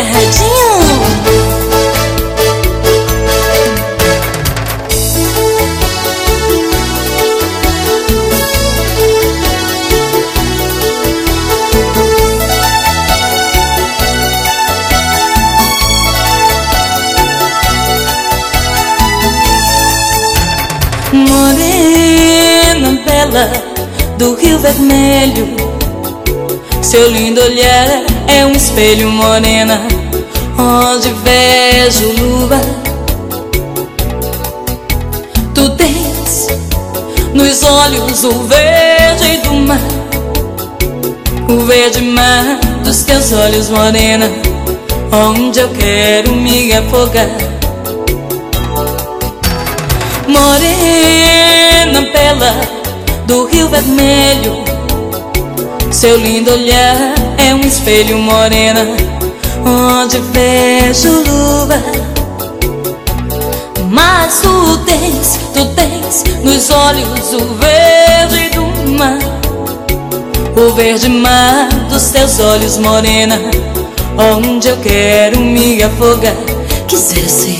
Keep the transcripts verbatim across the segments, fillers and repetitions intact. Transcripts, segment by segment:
agarradinho. Morena bela do Rio Vermelho, seu lindo olhar é um espelho, morena, onde vejo lua. Tu tens nos olhos o verde do mar, o verde mar dos teus olhos, morena, onde eu quero me afogar. Morena bela do Rio Vermelho, seu lindo olhar é um espelho, morena, onde vejo lua. Mas tu tens, tu tens nos olhos o verde do mar, o verde mar dos teus olhos, morena, onde eu quero me afogar. Quisesse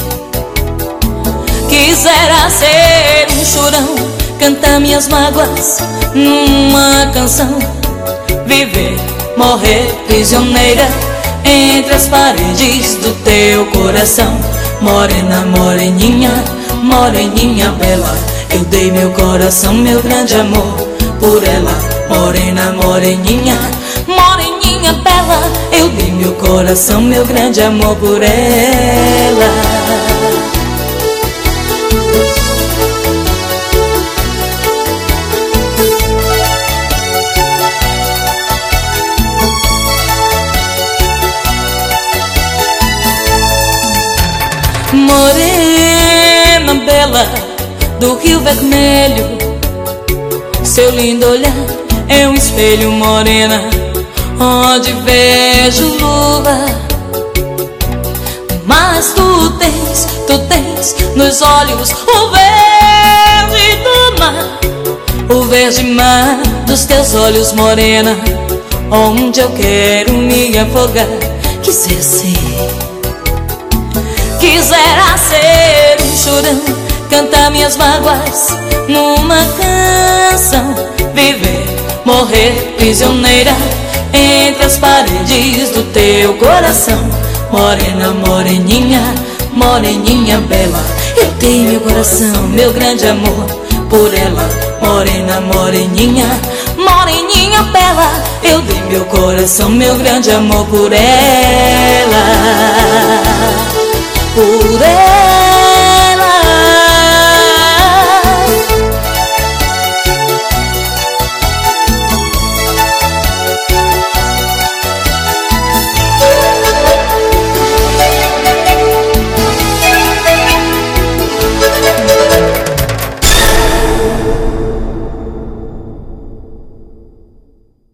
Quisera ser um chorão, cantar minhas mágoas numa canção, viver, morrer prisioneira entre as paredes do teu coração. Morena, moreninha, moreninha bela, eu dei meu coração, meu grande amor por ela. Morena, moreninha, moreninha bela, eu dei meu coração, meu grande amor por ela. Morena bela do Rio Vermelho, seu lindo olhar é um espelho, morena, onde vejo lua. Mas tu tens, tu tens nos olhos o verde do mar, o verde mar dos teus olhos, morena, onde eu quero me afogar. Quisesse Quisera ser um chorão, cantar minhas mágoas numa canção, viver, morrer prisioneira entre as paredes do teu coração. Morena, moreninha, moreninha bela, eu dei meu coração, meu grande amor por ela. Morena, moreninha, moreninha bela, eu dei meu coração, meu grande amor por ela.